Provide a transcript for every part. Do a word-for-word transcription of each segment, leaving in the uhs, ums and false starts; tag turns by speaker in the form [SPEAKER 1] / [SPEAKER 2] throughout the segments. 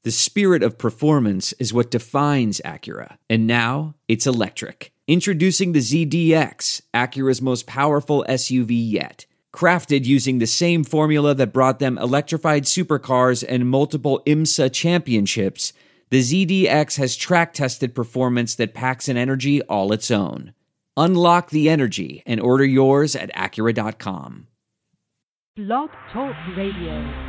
[SPEAKER 1] The spirit of performance is what defines Acura, and now it's electric. Introducing the Z D X, Acura's most powerful S U V yet. Crafted using the same formula that brought them electrified supercars and multiple IMSA championships, the Z D X has track-tested performance that packs an energy all its own. Unlock the energy and order yours at Acura dot com.
[SPEAKER 2] Blog Talk Radio.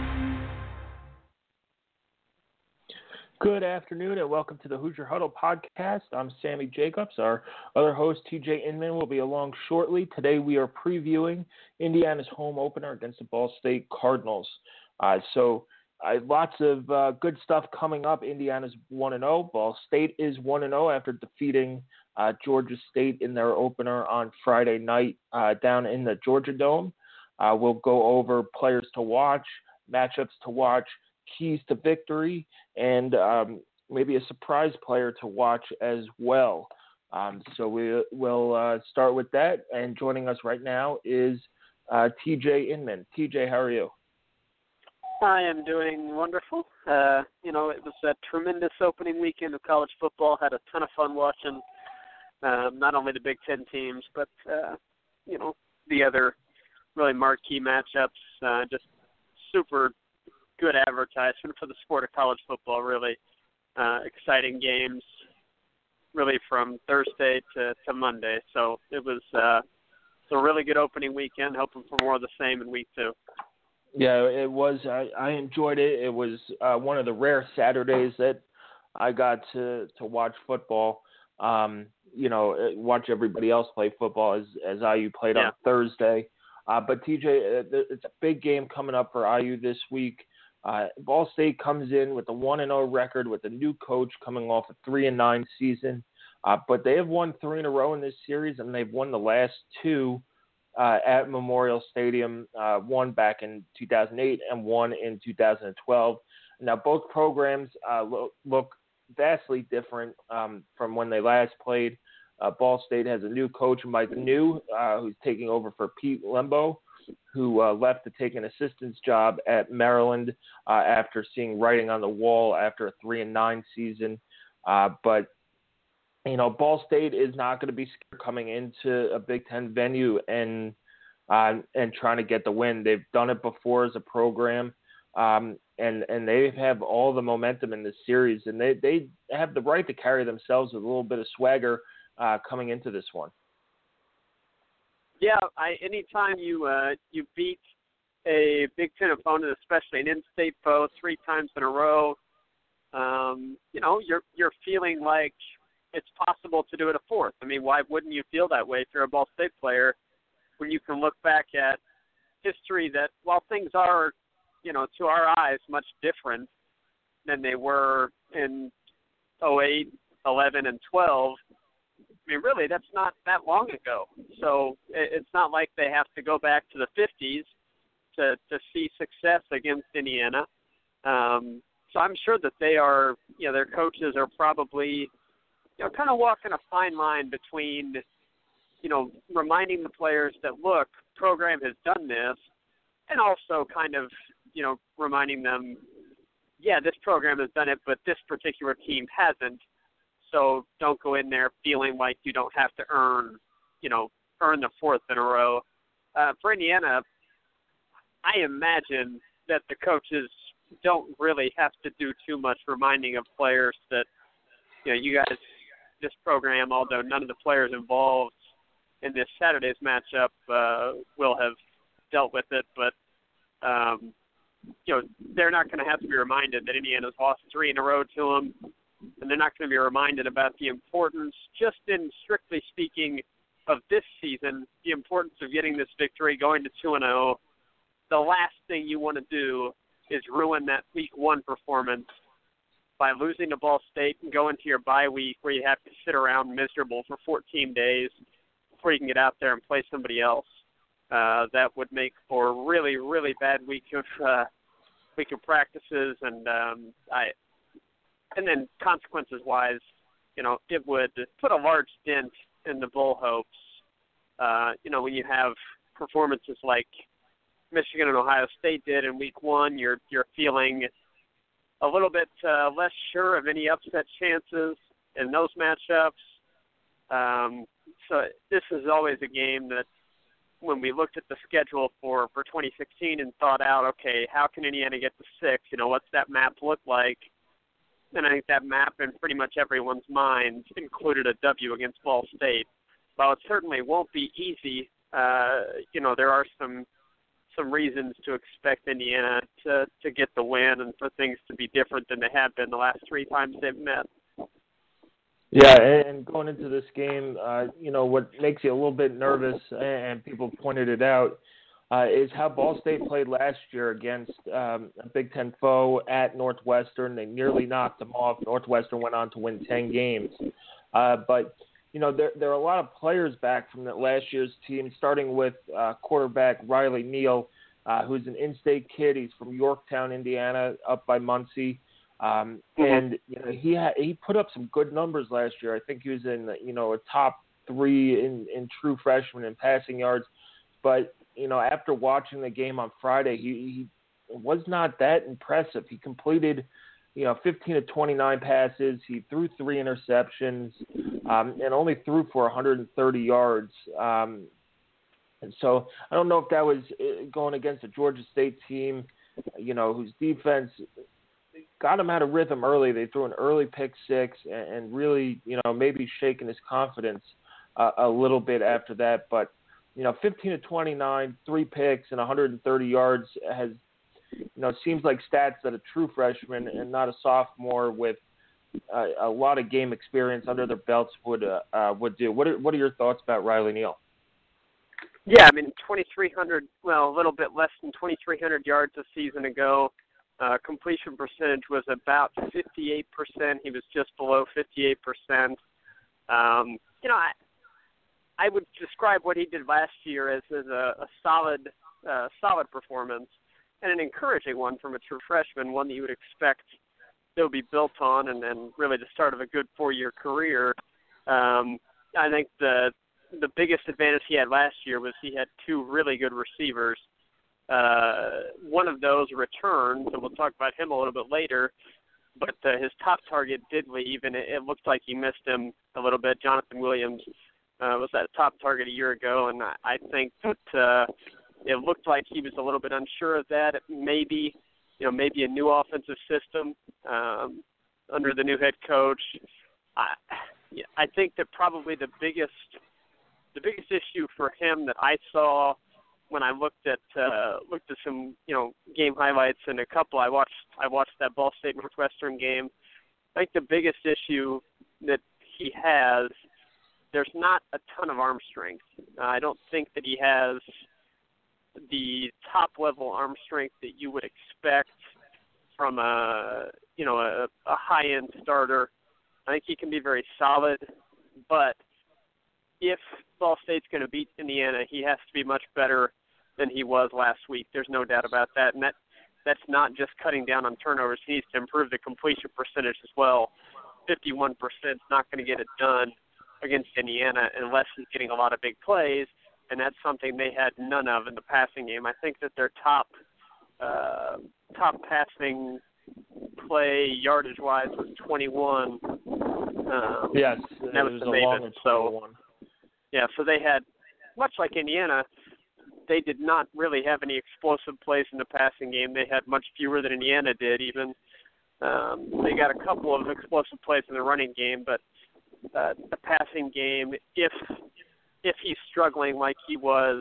[SPEAKER 3] Good afternoon and welcome to the Hoosier Huddle podcast. I'm Sammy Jacobs. Our other host, T J Inman, will be along shortly. Today we are previewing Indiana's home opener against the Ball State Cardinals. Uh, so uh, lots of uh, good stuff coming up. Indiana's one and oh. Ball State is one and oh after defeating uh, Georgia State in their opener on Friday night uh, down in the Georgia Dome. Uh, we'll go over players to watch, matchups to watch, keys to victory, and um, maybe a surprise player to watch as well. Um, so we will uh, start with that. And joining us right now is uh, T J Inman. T J, how are you?
[SPEAKER 4] I am doing wonderful. Uh, you know, it was a tremendous opening weekend of college football. Had a ton of fun watching um, not only the Big Ten teams, but, uh, you know, the other really marquee matchups. Uh, just super good advertisement for the sport of college football, really. Uh, exciting games, really from Thursday to, to Monday. So it was uh, a really good opening weekend, hoping for more of the same in week two.
[SPEAKER 3] Yeah, it was. I, I enjoyed it. It was uh, one of the rare Saturdays that I got to, to watch football. Um, you know, watch everybody else play football as, as I U played yeah. on Thursday. Uh, but, T J, it's a big game coming up for I U this week. Uh, Ball State comes in with a one and oh record with a new coach coming off a three and nine season. Uh, but they have won three in a row in this series, and they've won the last two uh, at Memorial Stadium, uh, one back in two thousand eight and one in two thousand twelve. Now, both programs uh, look, look vastly different um, from when they last played. Uh, Ball State has a new coach, Mike New, uh, who's taking over for Pete Lembo, who uh, left to take an assistant's job at Maryland uh, after seeing writing on the wall after a three and nine season. Uh, but, you know, Ball State is not going to be scared coming into a Big Ten venue and uh, and trying to get the win. They've done it before as a program, um, and, and they have all the momentum in this series, and they, they have the right to carry themselves with a little bit of swagger uh, coming into this one.
[SPEAKER 4] Yeah, I, anytime you uh, you beat a Big Ten opponent, especially an in-state foe, three times in a row, um, you know, you're you're feeling like it's possible to do it a fourth. I mean, why wouldn't you feel that way if you're a Ball State player when you can look back at history that, while things are, you know, to our eyes much different than they were in oh eight, eleven, and twelve, I mean, really, that's not that long ago. So it's not like they have to go back to the fifties to, to see success against Indiana. Um, so I'm sure that they are, you know, their coaches are probably, you know, kind of walking a fine line between, you know, reminding the players that, look, program has done this, and also kind of, you know, reminding them, yeah, this program has done it, but this particular team hasn't. So don't go in there feeling like you don't have to earn, you know, earn the fourth in a row. Uh, for Indiana, I imagine that the coaches don't really have to do too much reminding of players that, you know, you guys, this program, although none of the players involved in this Saturday's matchup uh, will have dealt with it, but, um, you know, they're not going to have to be reminded that Indiana's lost three in a row to them. And they're not going to be reminded about the importance, just in strictly speaking, of this season, the importance of getting this victory, going to two and oh. The last thing you want to do is ruin that week one performance by losing to Ball State and go into your bye week where you have to sit around miserable for fourteen days before you can get out there and play somebody else. Uh, that would make for a really, really bad week of uh, week of practices, and um, I. And then consequences-wise, you know, it would put a large dent in the Bull hopes. Uh, you know, when you have performances like Michigan and Ohio State did in week one, you're you're feeling a little bit uh, less sure of any upset chances in those matchups. Um, so this is always a game that when we looked at the schedule for, for twenty sixteen and thought out, okay, how can Indiana get to six? You know, what's that map look like? And I think that map in pretty much everyone's mind included a W against Ball State. While it certainly won't be easy, uh, you know, there are some some reasons to expect Indiana to, to get the win and for things to be different than they have been the last three times they've met.
[SPEAKER 3] Yeah, and going into this game, uh, you know, what makes you a little bit nervous, and people pointed it out, uh, is how Ball State played last year against um, a Big Ten foe at Northwestern. They nearly knocked them off. Northwestern went on to win ten games. Uh, but, you know, there, there are a lot of players back from that last year's team, starting with uh, quarterback Riley Neal, uh, who's an in-state kid. He's from Yorktown, Indiana, up by Muncie. Um, and you know, he had, he put up some good numbers last year. I think he was in you know a top three in, in true freshman in passing yards. But you know, after watching the game on Friday, he, he was not that impressive. He completed you know fifteen of twenty-nine passes. He threw three interceptions um, and only threw for one hundred thirty yards. Um, and so I don't know if that was going against a Georgia State team, you know, whose defense got him out of rhythm early. They threw an early pick six and, and really, you know, maybe shaking his confidence uh, a little bit after that. But, you know, fifteen to twenty-nine, three picks and one hundred thirty yards has, you know, seems like stats that a true freshman and not a sophomore with uh, a lot of game experience under their belts would uh, uh, would do. What are, what are your thoughts about Riley Neal?
[SPEAKER 4] Yeah, I mean, twenty-three hundred, well, a little bit less than twenty-three hundred yards a season ago. Uh, completion percentage was about fifty-eight percent. He was just below fifty-eight percent. Um, you know, I, I would describe what he did last year as, as a, a solid, uh, solid performance and an encouraging one from a true freshman, one that you would expect they'll be built on and, and really the start of a good four-year career. Um, I think the the biggest advantage he had last year was he had two really good receivers. Uh, one of those returned, and we'll talk about him a little bit later, but uh, his top target did leave, and it, it looked like he missed him a little bit. Jonathan Williams uh, was that top target a year ago, and I, I think that uh, it looked like he was a little bit unsure of that. Maybe, you know, maybe a new offensive system um, under the new head coach. I, I think that probably the biggest, the biggest issue for him that I saw when I looked at uh, looked at some you know game highlights and a couple I watched I watched that Ball State Northwestern game. I think the biggest issue that he has, there's not a ton of arm strength. Uh, I don't think that he has the top level arm strength that you would expect from a you know a, a high end starter. I think he can be very solid, but if Ball State's going to beat Indiana, he has to be much better than he was last week. There's no doubt about that. And that that's not just cutting down on turnovers. He needs to improve the completion percentage as well. fifty-one percent is not going to get it done against Indiana unless he's getting a lot of big plays, and that's something they had none of in the passing game. I think that their top uh, top passing play yardage-wise was twenty-one. Um,
[SPEAKER 3] yes,
[SPEAKER 4] that was,
[SPEAKER 3] was
[SPEAKER 4] the
[SPEAKER 3] a long
[SPEAKER 4] Maven.
[SPEAKER 3] so,
[SPEAKER 4] yeah, so they had, much like Indiana, they did not really have any explosive plays in the passing game. They had much fewer than Indiana did even. Um, they got a couple of explosive plays in the running game, but uh, the passing game, if if he's struggling like he was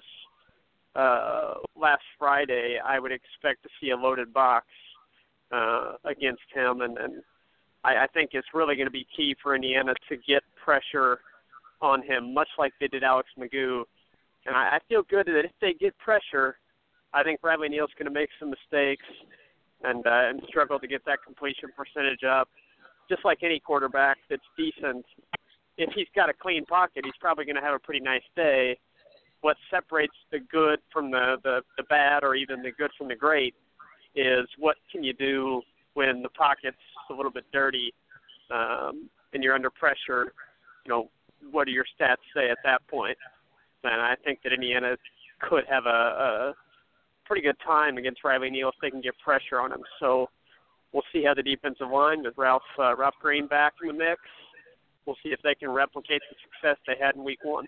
[SPEAKER 4] uh, last Friday, I would expect to see a loaded box uh, against him. And, and I, I think it's really going to be key for Indiana to get pressure on him, much like they did Alex Magoo. And I, I feel good that if they get pressure, I think Riley Neal's going to make some mistakes and uh, and struggle to get that completion percentage up. Just like any quarterback that's decent, if he's got a clean pocket, he's probably going to have a pretty nice day. What separates the good from the, the, the bad or even the good from the great is what can you do when the pocket's a little bit dirty um, and you're under pressure. You know, what do your stats say at that point? And I think that Indiana could have a, a pretty good time against Riley Neal if they can get pressure on him. So we'll see how the defensive line with Ralph uh, Ralph Green back in the mix. We'll see if they can replicate the success they had in week one.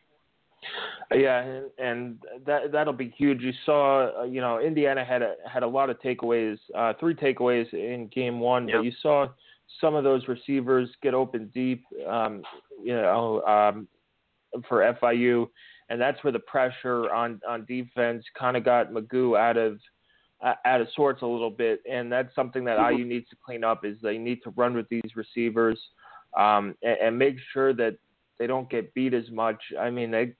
[SPEAKER 3] Yeah, and, and that that'll be huge. You saw, uh, you know, Indiana had a had a lot of takeaways, uh, three takeaways in game one,
[SPEAKER 4] Yep.
[SPEAKER 3] but you saw some of those receivers get open deep, um, you know, um, for F I U, and that's where the pressure on, on defense kind of got Magoo out of uh, out of sorts a little bit, and that's something that I U needs to clean up. Is they need to run with these receivers um, and, and make sure that they don't get beat as much. I mean, they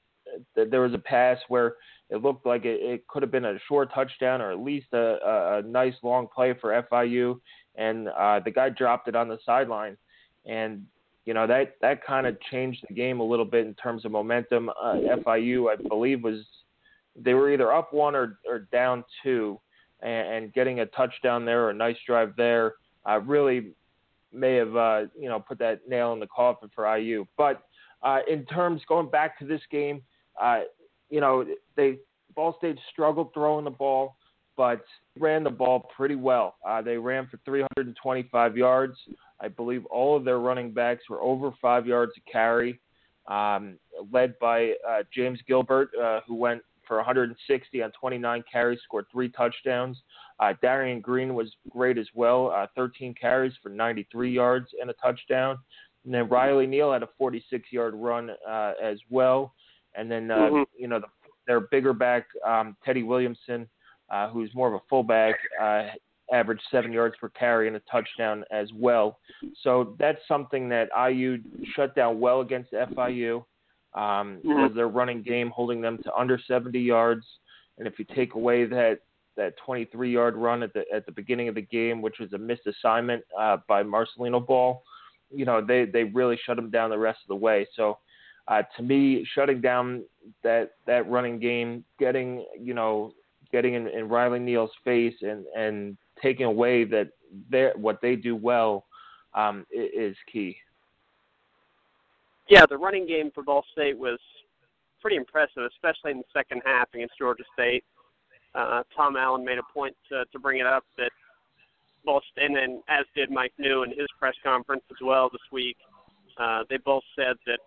[SPEAKER 3] there was a pass where it looked like it, it could have been a short touchdown or at least a, a, a nice long play for F I U, and uh, the guy dropped it on the sideline, and you know, that, that kind of changed the game a little bit in terms of momentum. Uh, F I U, I believe, was they were either up one or, or down two, and, and getting a touchdown there or a nice drive there uh, really may have, uh, you know, put that nail in the coffin for I U. But uh, in terms, going back to this game, uh, you know, they Ball State struggled throwing the ball, but ran the ball pretty well. Uh, they ran for three hundred twenty-five yards. I believe all of their running backs were over five yards a carry, um, led by uh, James Gilbert, uh, who went for one hundred sixty on twenty-nine carries, scored three touchdowns. Uh, Darian Green was great as well, uh, thirteen carries for ninety-three yards and a touchdown. And then Riley Neal had a forty-six-yard run uh, as well. And then, uh,
[SPEAKER 4] Mm-hmm.
[SPEAKER 3] you know, the, their bigger back, um, Teddy Williamson, uh, who's more of a fullback, uh, averaged seven yards per carry and a touchdown as well. So that's something that I U shut down well against F I U, um,
[SPEAKER 4] Mm-hmm.
[SPEAKER 3] was their running game, holding them to under seventy yards. And if you take away that that twenty-three-yard run at the at the beginning of the game, which was a missed assignment uh, by Marcelino Ball, you know, they, they really shut them down the rest of the way. So uh, to me, shutting down that that running game, getting, you know, getting in, in Riley Neal's face and, and taking away that what they do well um, is key.
[SPEAKER 4] Yeah, the running game for Ball State was pretty impressive, especially in the second half against Georgia State. Uh, Tom Allen made a point to, to bring it up that Ball State, and then as did Mike New in his press conference as well this week, uh, they both said that,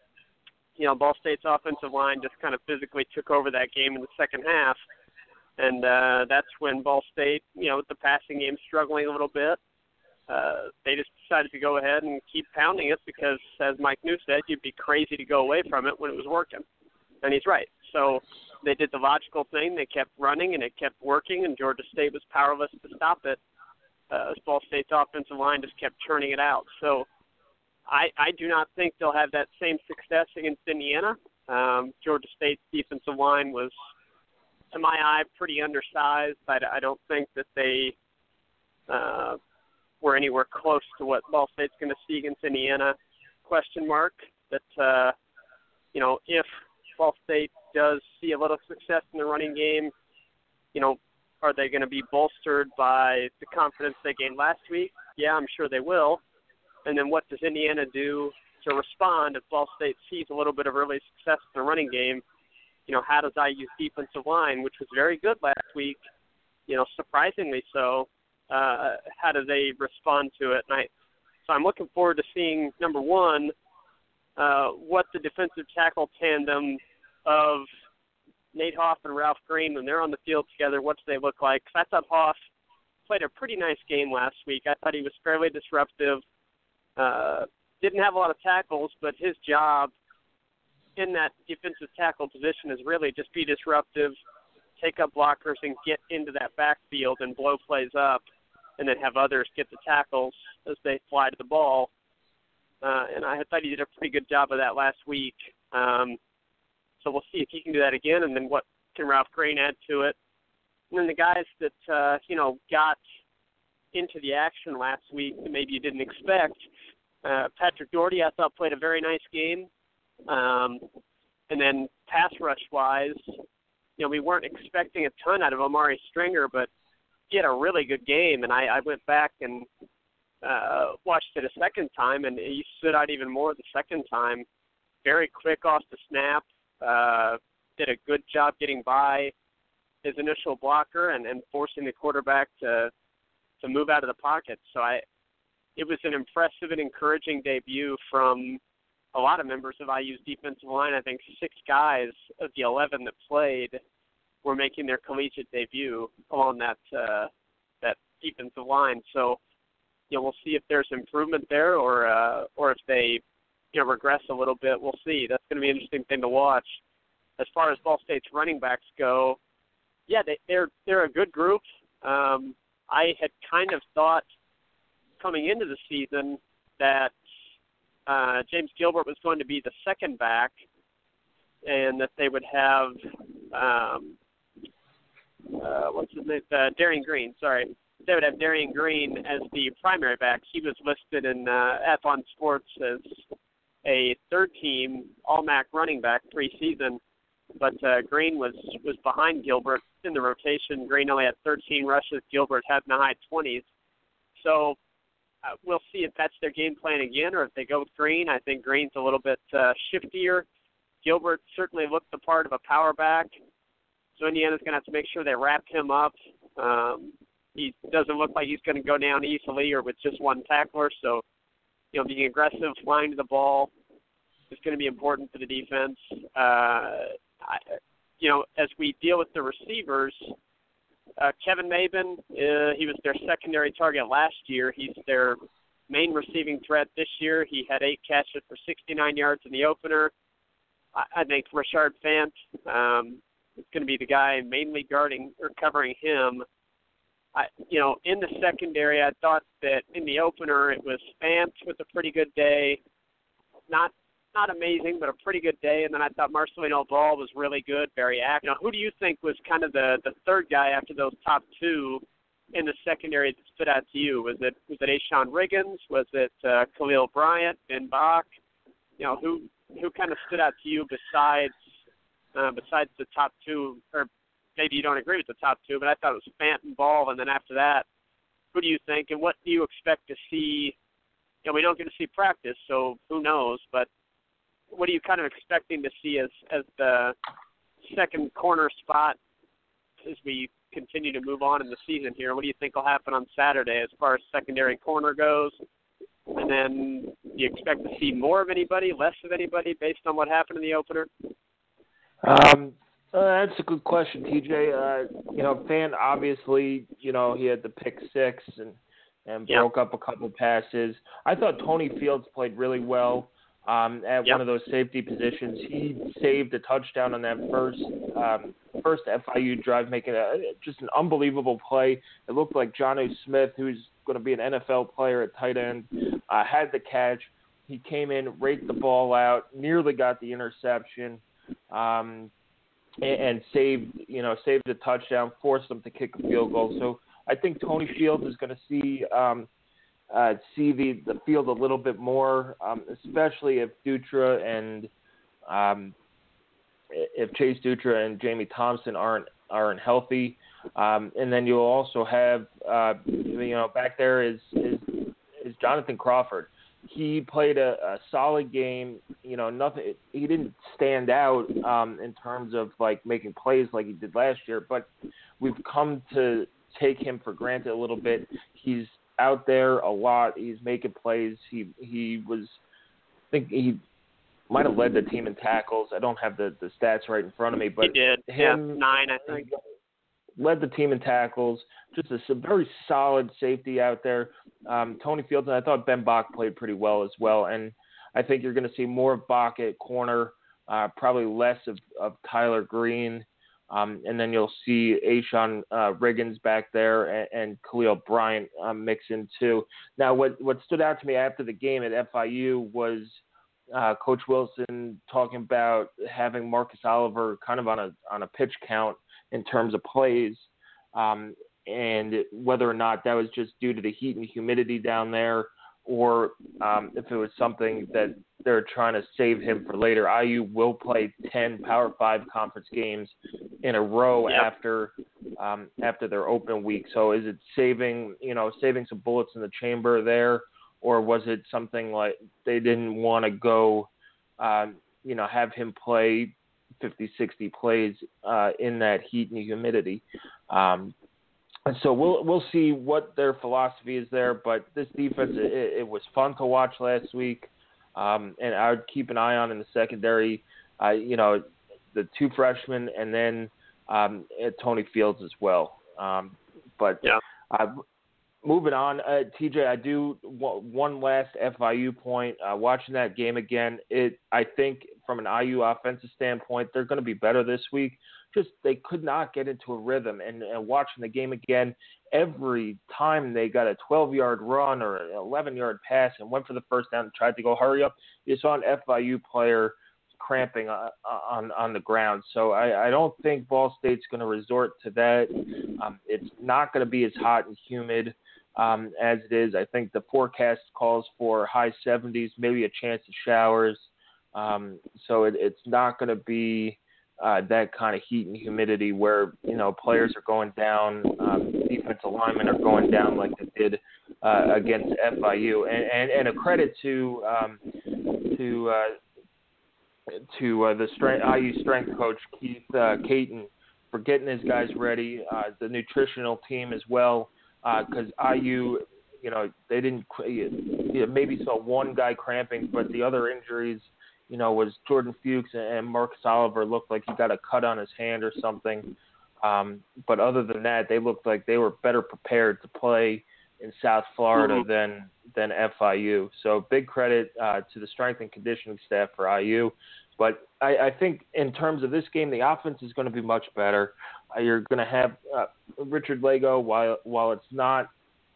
[SPEAKER 4] you know, Ball State's offensive line just kind of physically took over that game in the second half. And uh, that's when Ball State, you know, with the passing game struggling a little bit, uh, they just decided to go ahead and keep pounding it because, as Mike New said, you'd be crazy to go away from it when it was working. And he's right. So they did the logical thing. They kept running, and it kept working, and Georgia State was powerless to stop it. Uh, as Ball State's offensive line just kept churning it out. So I, I do not think they'll have that same success against Indiana. Um, Georgia State's defensive line was, to my eye, pretty undersized. I, I don't think that they uh, were anywhere close to what Ball State's going to see against Indiana. Question mark. That, uh, you know, if Ball State does see a little success in the running game, you know, are they going to be bolstered by the confidence they gained last week? Yeah, I'm sure they will. And then what does Indiana do to respond if Ball State sees a little bit of early success in the running game? You know, how does I U's defensive line, which was very good last week, you know, surprisingly so, uh, how do they respond to it? And I, so I'm looking forward to seeing, number one, uh, what the defensive tackle tandem of Nate Hoff and Ralph Green, when they're on the field together, what do they look like? Because I thought Hoff played a pretty nice game last week. I thought he was fairly disruptive. Uh, didn't have a lot of tackles, but his job in that defensive tackle position is really just be disruptive, take up blockers, and get into that backfield and blow plays up, and then have others get the tackles as they fly to the ball. Uh, and I thought he did a pretty good job of that last week. Um, so we'll see if he can do that again, and then what can Ralph Green add to it. And then the guys that, uh, you know, got into the action last week that maybe you didn't expect, uh, Patrick Doherty, I thought, played a very nice game. Um, and then pass rush-wise, you know, we weren't expecting a ton out of Amari Stringer, but he had a really good game. And I, I went back and uh, watched it a second time, and he stood out even more the second time. Very quick off the snap, uh, did a good job getting by his initial blocker and, and forcing the quarterback to to move out of the pocket. So I, it was an impressive and encouraging debut from a lot of members of I U's defensive line. I think six guys of the eleven that played were making their collegiate debut along that uh, that defensive line. So, you know, we'll see if there's improvement there or uh, or if they, you know, regress a little bit. We'll see. That's going to be an interesting thing to watch. As far as Ball State's running backs go, yeah, they, they're they're a good group. Um, I had kind of thought coming into the season that uh, James Gilbert was going to be the second back, and that they would have um, uh, what's his name? Uh, Darian Green. Sorry, they would have Darian Green as the primary back. He was listed in uh, Athlon Sports as a third-team All-M A C running back preseason, but uh, Green was was behind Gilbert in the rotation. Green only had thirteen rushes. Gilbert had in the high twenties. So uh, we'll see if that's their game plan again or if they go with Green. I think Green's a little bit uh, shiftier. Gilbert certainly looked the part of a power back, so Indiana's going to have to make sure they wrap him up. Um, he doesn't look like he's going to go down easily or with just one tackler, so you know, being aggressive, flying to the ball is going to be important for the defense. Uh, I, you know, as we deal with the receivers, uh, Kevin Maben, uh, he was their secondary target last year. He's their main receiving threat this year. He had eight catches for sixty-nine yards in the opener. I, I think Rashard Fant um, is going to be the guy mainly guarding or covering him. I, you know, in the secondary, I thought that in the opener it was Fant with a pretty good day. Not not amazing, but a pretty good day. And then I thought Marcelino Ball was really good, very active. You know, who do you think was kind of the, the third guy after those top two in the secondary that stood out to you? Was it was it Ashawn Riggins? Was it uh, Khalil Bryant, Ben Bach? You know, who who kind of stood out to you besides uh, besides the top two, or maybe you don't agree with the top two, but I thought it was Fant and Ball, and then after that, who do you think, and what do you expect to see? You know, we don't get to see practice, so who knows, but what are you kind of expecting to see as, as the second corner spot as we continue to move on in the season here? What do you think will happen on Saturday as far as secondary corner goes? And then do you expect to see more of anybody, less of anybody, based on what happened in the opener?
[SPEAKER 3] Um, uh, that's a good question, T J. Uh, you know, Fant, obviously, you know, he had the pick six and, and
[SPEAKER 4] yep.
[SPEAKER 3] broke up a couple passes. I thought Tony Fields played really well um, at
[SPEAKER 4] yep.
[SPEAKER 3] one of those safety positions. He saved a touchdown on that first um, first F I U drive, making a, just an unbelievable play. It looked like Jonnu Smith, who's going to be an N F L player at tight end, uh, had the catch. He came in, raked the ball out, nearly got the interception. Um, and, and saved, you know, saved a touchdown, forced them to kick a field goal. So I think Tony Fields is going to see um, uh, see the, the field a little bit more, um, especially if Dutra and um, if Chase Dutra and Jamie Thompson aren't aren't healthy. Um, and then you'll also have, uh, you know, back there is is, is Jonathan Crawford. He played a, a solid game. You know, nothing. He didn't stand out um, in terms of like making plays like he did last year. But we've come to take him for granted a little bit. He's out there a lot. He's making plays. He he was. I think he might have led the team in tackles. I don't have the, the stats right in front of me, but
[SPEAKER 4] he did.
[SPEAKER 3] Him,
[SPEAKER 4] yeah, nine, I think.
[SPEAKER 3] Led the team in tackles. Just a, a very solid safety out there. Um, Tony Fields, and I thought Ben Bach played pretty well as well. And I think you're going to see more of Bach at corner, uh, probably less of, of Tyler Green. Um, and then you'll see Ashawn uh, Riggins back there and, and Khalil Bryant um, mix in too. Now, what, what stood out to me after the game at F I U was uh, Coach Wilson talking about having Marcus Oliver kind of on a on a pitch count in terms of plays, um, and whether or not that was just due to the heat and humidity down there, or um, if it was something that they're trying to save him for later. I U will play ten Power Five conference games in a row
[SPEAKER 4] yep.
[SPEAKER 3] after um, after their open week. So is it saving, you know, saving some bullets in the chamber there, or was it something like they didn't want to go, um, you know, have him play fifty, sixty plays uh, in that heat and humidity? Um, And so we'll we'll see what their philosophy is there. But this defense, it, it was fun to watch last week, um, and I would keep an eye on in the secondary. Uh, you know, the two freshmen, and then um, Tony Fields as well. Um, but
[SPEAKER 4] yeah.
[SPEAKER 3] uh, moving on, uh, T J, I do one last F I U point. Uh, watching that game again, it I think from an I U offensive standpoint, they're going to be better this week. Just they could not get into a rhythm. And, and watching the game again, every time they got a twelve-yard run or an eleven-yard pass and went for the first down and tried to go hurry up, you saw an F I U player cramping on on, on the ground. So I, I don't think Ball State's going to resort to that. Um, it's not going to be as hot and humid um, as it is. I think the forecast calls for high seventies, maybe a chance of showers. Um, so it, it's not going to be Uh, that kind of heat and humidity where, you know, players are going down, um, defensive linemen are going down like they did uh, against F I U. And, and, and a credit to um, to uh, to uh, the strength, I U strength coach, Keith uh, Caton, for getting his guys ready, uh, the nutritional team as well, because uh, I U, you know, they didn't you know, maybe saw one guy cramping, but the other injuries, you know, was Jordan Fuchs and Marcus Oliver looked like he got a cut on his hand or something. Um, but other than that, they looked like they were better prepared to play in South Florida mm-hmm. than than F I U. So big credit uh, to the strength and conditioning staff for I U. But I, I think in terms of this game, the offense is going to be much better. Uh, you're going to have uh, Richard Lego, while while it's not,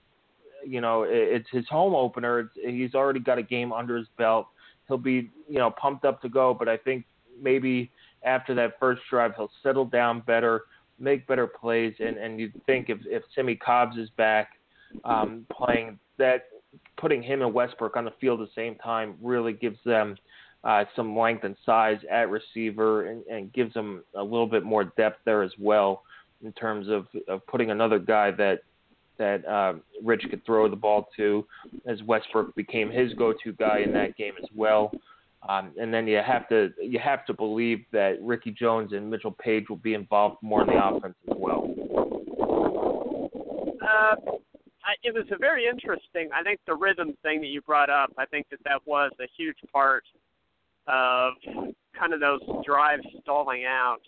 [SPEAKER 3] you know, it, it's his home opener, it's, he's already got a game under his belt. He'll be, you know, pumped up to go, but I think maybe after that first drive, he'll settle down better, make better plays, and, and you'd think if, if Timmy Cobbs is back um, playing, that putting him and Westbrook on the field at the same time really gives them uh, some length and size at receiver and, and gives them a little bit more depth there as well in terms of, of putting another guy that that uh, Rich could throw the ball to, as Westbrook became his go-to guy in that game as well. Um, and then you have to you have to believe that Ricky Jones and Mitchell Page will be involved more in the offense as well.
[SPEAKER 4] Uh, I, it was a very interesting. I think the rhythm thing that you brought up, I think that that was a huge part of kind of those drives stalling out.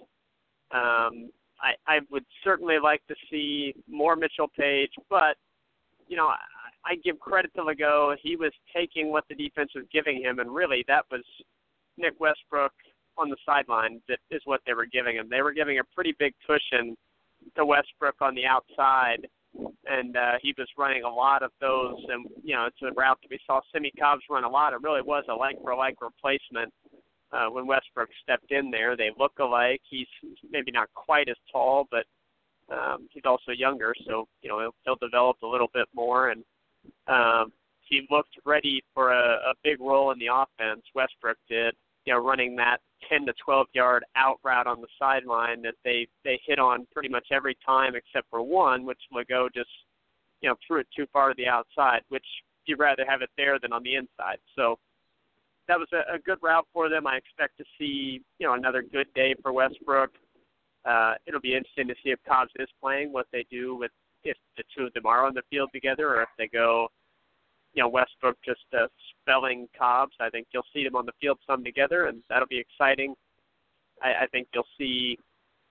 [SPEAKER 4] Um, I, I would certainly like to see more Mitchell Page, but, you know, I, I give credit to Legault. He was taking what the defense was giving him, and really that was Nick Westbrook on the sideline that is what they were giving him. They were giving a pretty big cushion to Westbrook on the outside, and uh, he was running a lot of those. And, you know, it's a route that we saw Timmy Cobbs run a lot. It really was a like-for-like replacement. Uh, when Westbrook stepped in there, they look alike. He's maybe not quite as tall, but um, he's also younger, so you know he'll, he'll develop a little bit more. And um, he looked ready for a, a big role in the offense. Westbrook did, you know, running that ten to twelve yard out route on the sideline that they they hit on pretty much every time except for one, which Legault just you know threw it too far to the outside, which you'd rather have it there than on the inside. So that was a, a good route for them. I expect to see, you know, another good day for Westbrook. Uh, it'll be interesting to see if Cobbs is playing, what they do with if the two of them are on the field together, or if they go, you know, Westbrook just uh, spelling Cobbs. I think you'll see them on the field some together, and that'll be exciting. I, I think you'll see.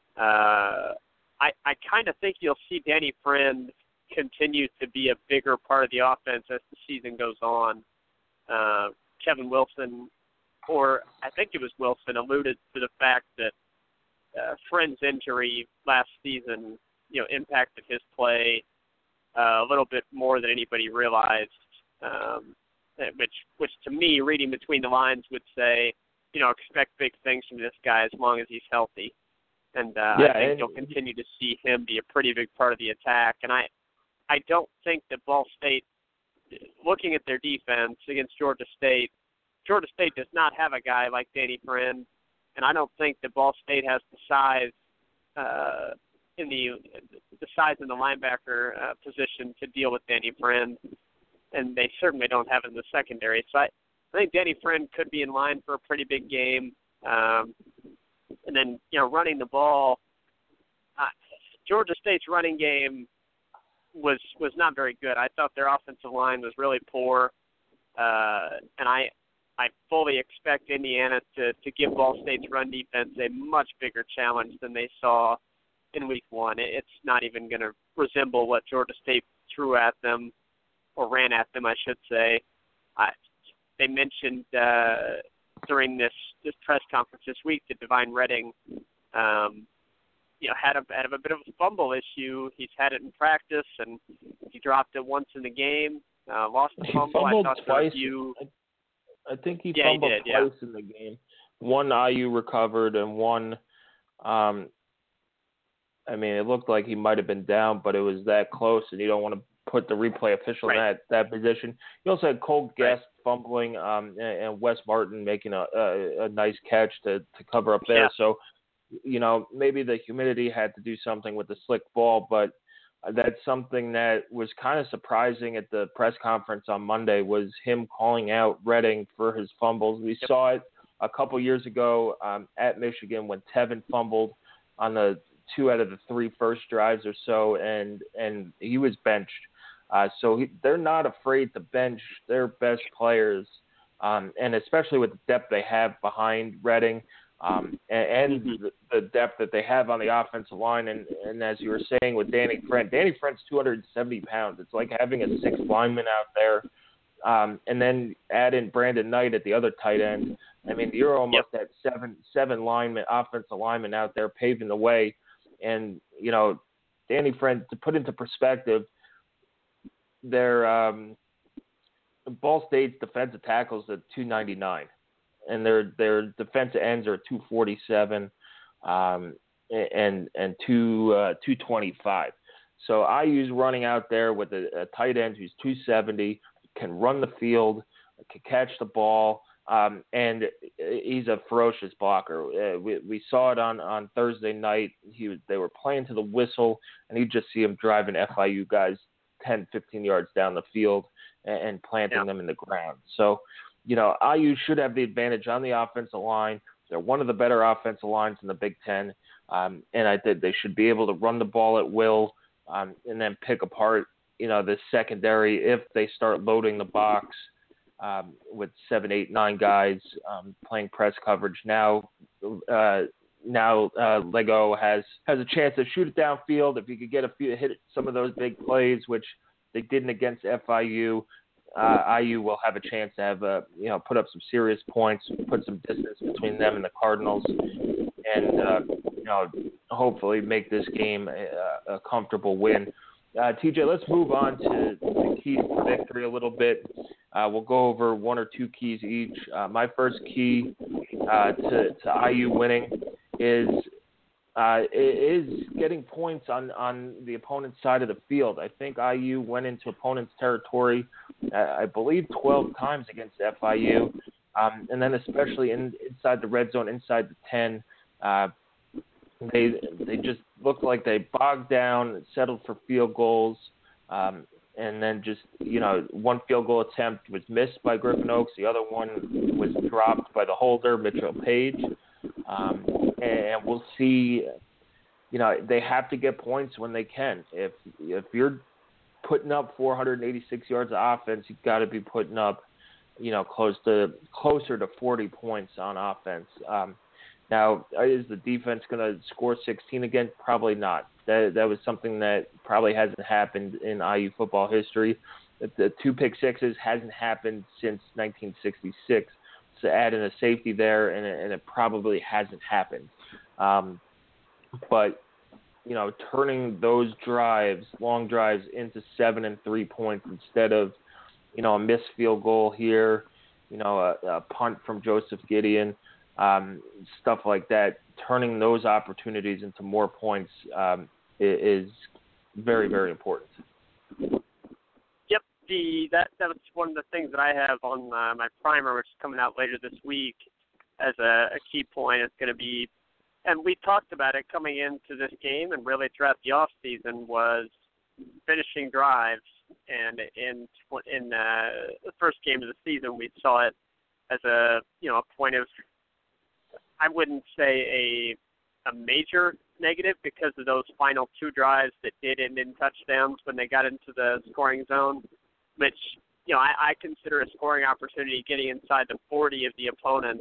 [SPEAKER 4] Uh, I I kind of think you'll see Danny Friend continue to be a bigger part of the offense as the season goes on. Uh, Kevin Wilson, or I think it was Wilson, alluded to the fact that uh, Friend's injury last season, you know, impacted his play uh, a little bit more than anybody realized, um, which, which to me, reading between the lines, would say, you know, expect big things from this guy as long as he's healthy. And uh,
[SPEAKER 3] yeah,
[SPEAKER 4] I think
[SPEAKER 3] and,
[SPEAKER 4] you'll continue to see him be a pretty big part of the attack. And I, I don't think that Ball State, looking at their defense against Georgia State, Georgia State does not have a guy like Danny Friend, and I don't think that Ball State has the size uh, in the the size in the linebacker uh, position to deal with Danny Friend, and they certainly don't have it in the secondary. So I, I think Danny Friend could be in line for a pretty big game, um, and then you know running the ball. Uh, Georgia State's running game was was not very good. I thought their offensive line was really poor, uh, and I I fully expect Indiana to, to give Ball State's run defense a much bigger challenge than they saw in week one. It's not even going to resemble what Georgia State threw at them, or ran at them, I should say. I, they mentioned uh, during this, this press conference this week that Divine Redding um, you know, had a, had a bit of a fumble issue. He's had it in practice, and he dropped it once in the game, uh, lost the fumble.
[SPEAKER 3] He fumbled
[SPEAKER 4] I thought
[SPEAKER 3] twice.
[SPEAKER 4] You,
[SPEAKER 3] I think he
[SPEAKER 4] yeah,
[SPEAKER 3] fumbled
[SPEAKER 4] he did,
[SPEAKER 3] twice
[SPEAKER 4] yeah.
[SPEAKER 3] in the game. One I U recovered, and one, um, I mean, it looked like he might have been down, but it was that close, and you don't want to put the replay official
[SPEAKER 4] right.
[SPEAKER 3] in that, that position. You also had Cole Guest
[SPEAKER 4] right.
[SPEAKER 3] fumbling, um, and, and Wes Martin making a, a, a nice catch to, to cover up there.
[SPEAKER 4] Yeah.
[SPEAKER 3] So, you know, maybe the humidity had to do something with the slick ball, but that's something that was kind of surprising at the press conference on Monday, was him calling out Redding for his fumbles. We
[SPEAKER 4] yep.
[SPEAKER 3] saw it a couple years ago um, at Michigan when Tevin fumbled on the two out of the three first drives or so, and and he was benched. Uh, so he, they're not afraid to bench their best players, um, and especially with the depth they have behind Redding. Um, and, and
[SPEAKER 4] mm-hmm.
[SPEAKER 3] the, the depth that they have on the offensive line. And, and as you were saying with Danny Frent, Danny Frent's two hundred seventy pounds. It's like having a sixth lineman out there. Um, and then add in Brandon Knight at the other tight end. I mean, you're almost
[SPEAKER 4] yep.
[SPEAKER 3] at seven, seven linemen, offensive linemen out there paving the way. And, you know, Danny Frent, to put into perspective, their um, Ball State's defensive tackles at two ninety-nine. And their their defensive ends are two forty-seven um, and and two uh, two twenty-five. So I U's running out there with a, a tight end who's two seventy, can run the field, can catch the ball, um, and he's a ferocious blocker. Uh, we we saw it on, on Thursday night. He was, they were playing to the whistle, and you just see him driving F I U guys ten, fifteen yards down the field and, and planting
[SPEAKER 4] yeah.
[SPEAKER 3] them in the ground. So, you know, I U should have the advantage on the offensive line. They're one of the better offensive lines in the Big Ten, um, and I think they should be able to run the ball at will, um, and then pick apart, you know, the secondary if they start loading the box um, with seven, eight, nine guys um, playing press coverage. Now, uh, now uh, Lego has has a chance to shoot it downfield. If you could get a few hit some of those big plays, which they didn't against F I U. Uh, I U will have a chance to have, uh, you know, put up some serious points, put some distance between them and the Cardinals, and, uh, you know, hopefully make this game a, a comfortable win. Uh, T J, let's move on to the keys to victory a little bit. Uh, we'll go over one or two keys each. Uh, my first key uh, to, to I U winning is Uh, is getting points on, on the opponent's side of the field. I think I U went into opponent's territory, uh, I believe, twelve times against F I U, um, and then especially in, inside the red zone, inside the ten, uh, they they just looked like they bogged down, settled for field goals, um, and then just, you know, one field goal attempt was missed by Griffin Oaks, the other one was dropped by the holder, Mitchell Page. Um, and we'll see, you know, they have to get points when they can. If if you're putting up four hundred eighty-six yards of offense, you've got to be putting up, you know, close to closer to forty points on offense. Um, now, is the defense going to score sixteen again? Probably not. That that was something that probably hasn't happened in I U football history. The two pick sixes hasn't happened since nineteen sixty-six. To add in a safety there, and it, and it probably hasn't happened. Um, but, you know, turning those drives, long drives, into seven and three points instead of, you know, a missed field goal here, you know, a, a punt from Joseph Gideon, um, stuff like that, turning those opportunities into more points um, is very, very important.
[SPEAKER 4] The, that that was one of the things that I have on uh, my primer, which is coming out later this week, as a, a key point. It's going to be, and we talked about it coming into this game and really throughout the off season, was finishing drives. And in in uh, the first game of the season, we saw it as a you know a point of, I wouldn't say a a major negative because of those final two drives that did end in touchdowns when they got into the scoring zone, which, you know, I, I consider a scoring opportunity getting inside the forty of the opponent.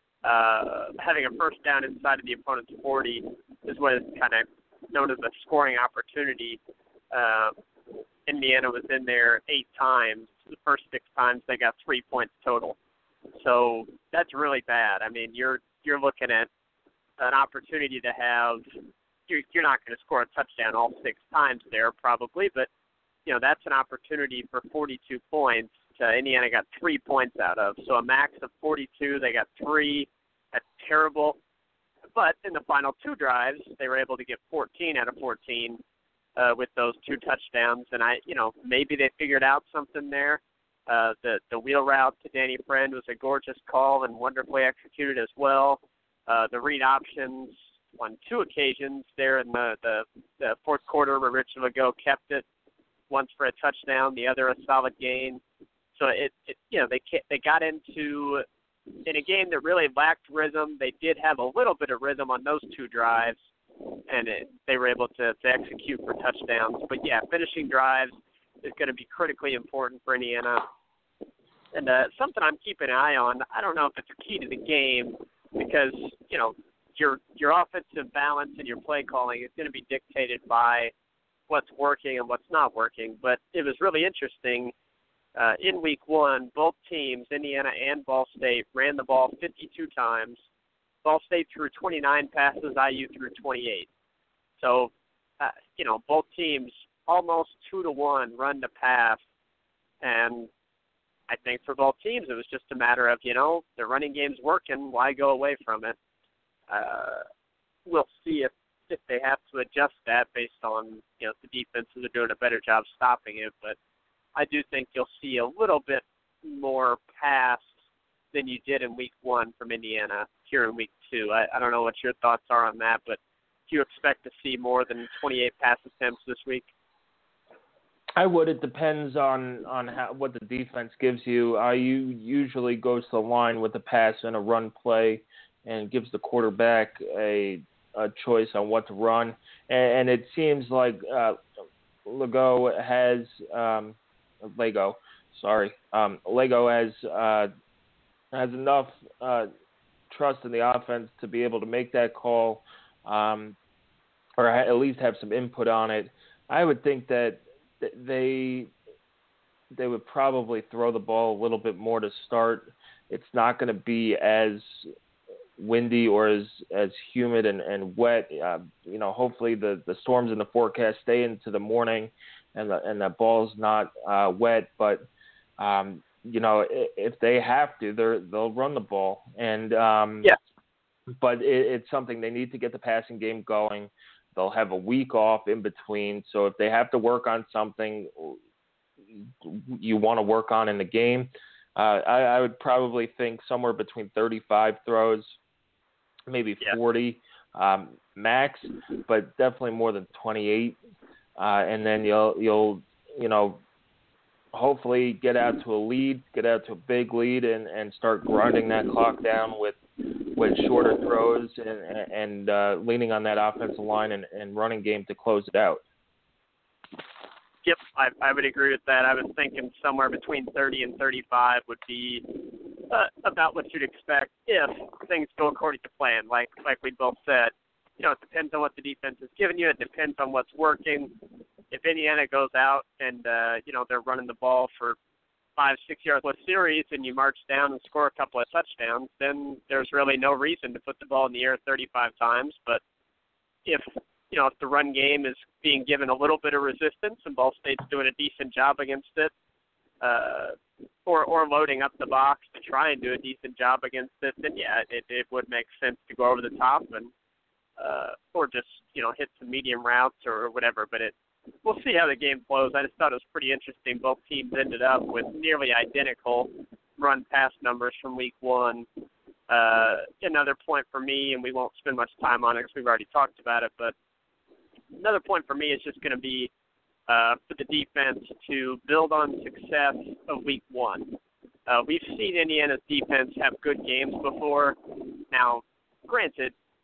[SPEAKER 4] Uh, having a first down inside of the opponent's forty is what is kind of known as a scoring opportunity. Uh, Indiana was in there eight times. The first six times they got three points total. So that's really bad. I mean, you're you're looking at an opportunity to have you're, you're not going to score a touchdown all six times there probably, but you know that's an opportunity for forty-two points. Uh, Indiana got three points out of. So a max of forty-two, they got three. That's terrible. But in the final two drives, they were able to get fourteen out of fourteen uh, with those two touchdowns. And I, you know, maybe they figured out something there. Uh, the the wheel route to Danny Friend was a gorgeous call and wonderfully executed as well. Uh, the read options on two occasions there in the, the, the fourth quarter where Rich Lago kept it, once for a touchdown, the other a solid gain. So it, it you know, they they got into in a game that really lacked rhythm. They did have a little bit of rhythm on those two drives, and it, they were able to, to execute for touchdowns. But yeah, finishing drives is going to be critically important for Indiana. And uh, something I'm keeping an eye on. I don't know if it's a key to the game because you know your your offensive balance and your play calling is going to be dictated by what's working and what's not working. But it was really interesting. Uh, in week one, both teams, Indiana and Ball State, ran the ball fifty-two times. Ball State threw twenty-nine passes, I U threw twenty-eight. So, uh, you know, both teams almost two to one run to pass. And I think for both teams, it was just a matter of, you know, the running game's working, why go away from it? Uh, we'll see if, if they have to adjust that based on, you know, the defenses are doing a better job stopping it. But I do think you'll see a little bit more pass than you did in week one from Indiana here in week two. I, I don't know what your thoughts are on that, but do you expect to see more than twenty-eight pass attempts this week?
[SPEAKER 3] I would. It depends on, on how, what the defense gives you. I U usually goes to the line with a pass and a run play and gives the quarterback a, a choice on what to run. And, and it seems like uh, Lago has um, – Lego, sorry. Um, Lego has uh, has enough uh, trust in the offense to be able to make that call um, or at least have some input on it. I would think that they they would probably throw the ball a little bit more to start. It's not going to be as windy or as, as humid and, and wet. Uh, you know, hopefully the, the storms in the forecast stay into the morning and the, and the ball's not uh, wet. But, um, you know, if they have to, they're, they'll run the ball. And um,
[SPEAKER 4] yeah.
[SPEAKER 3] But it, it's something they need to get the passing game going. They'll have a week off in between. So if they have to work on something you want to work on in the game, uh, I, I would probably think somewhere between thirty-five throws, maybe
[SPEAKER 4] yeah.
[SPEAKER 3] forty um, max, but definitely more than twenty-eight. Uh, and then you'll, you'll, you know, hopefully get out to a lead, get out to a big lead and, and start grinding that clock down with, with shorter throws and, and uh, leaning on that offensive line and, and running game to close it out.
[SPEAKER 4] Yep, I, I would agree with that. I was thinking somewhere between thirty and thirty-five would be uh, about what you'd expect if things go according to plan, like like we both said. You know, it depends on what the defense is giving you. It depends on what's working. If Indiana goes out and, uh, you know, they're running the ball for five, six-yard series and you march down and score a couple of touchdowns, then there's really no reason to put the ball in the air thirty-five times. But if, you know, if the run game is being given a little bit of resistance and Ball State's doing a decent job against it, uh, or or loading up the box to try and do a decent job against it, then, yeah, it, it would make sense to go over the top and uh, or just, you know, hit some medium routes or whatever. But it we'll see how the game flows. I just thought it was pretty interesting. Both teams ended up with nearly identical run-pass numbers from week one. Uh, another point for me, and we won't spend much time on it because we've already talked about it, but another point for me is just going to be uh, for the defense to build on success of week one. Uh, we've seen Indiana's defense have good games before. Now, granted,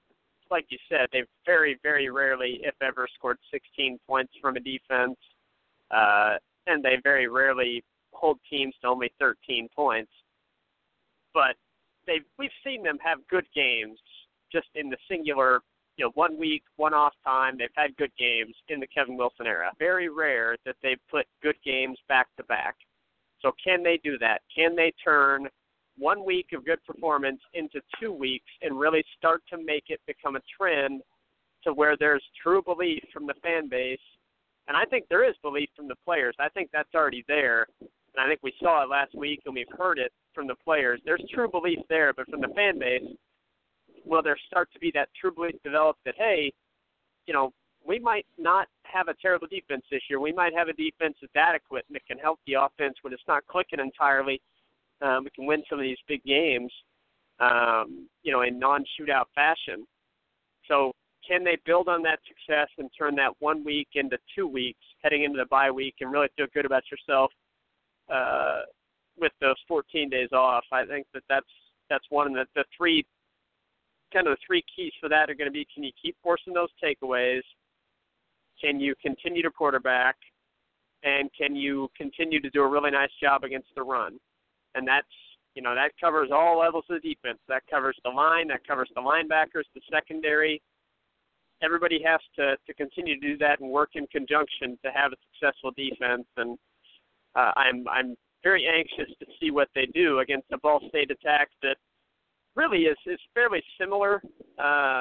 [SPEAKER 4] like you said, they've very, very rarely, if ever, scored sixteen points from a defense, uh, and they very rarely hold teams to only thirteen points. But they've we've seen them have good games just in the singular, you know, one week, one off time. They've had good games in the Kevin Wilson era. Very rare that they've put good games back to back. So can they do that? Can they turn one week of good performance into two weeks and really start to make it become a trend to where there's true belief from the fan base? And I think there is belief from the players. I think that's already there. And I think we saw it last week and we've heard it from the players. There's true belief there, but from the fan base, will there start to be that true belief developed that, hey, you know, we might not have a terrible defense this year. We might have a defense that's adequate and that can help the offense when it's not clicking entirely. Um, we can win some of these big games, um, you know, in non-shootout fashion. So can they build on that success and turn that one week into two weeks heading into the bye week and really feel good about yourself uh, with those fourteen days off? I think that that's, that's one of the, the three, kind of the three keys for that are going to be, can you keep forcing those takeaways? Can you continue to quarterback? And can you continue to do a really nice job against the run? And that's, you know, that covers all levels of the defense. That covers the line. That covers the linebackers, the secondary. Everybody has to, to continue to do that and work in conjunction to have a successful defense. And uh, I'm I'm very anxious to see what they do against a Ball State attack that really is, is fairly similar uh,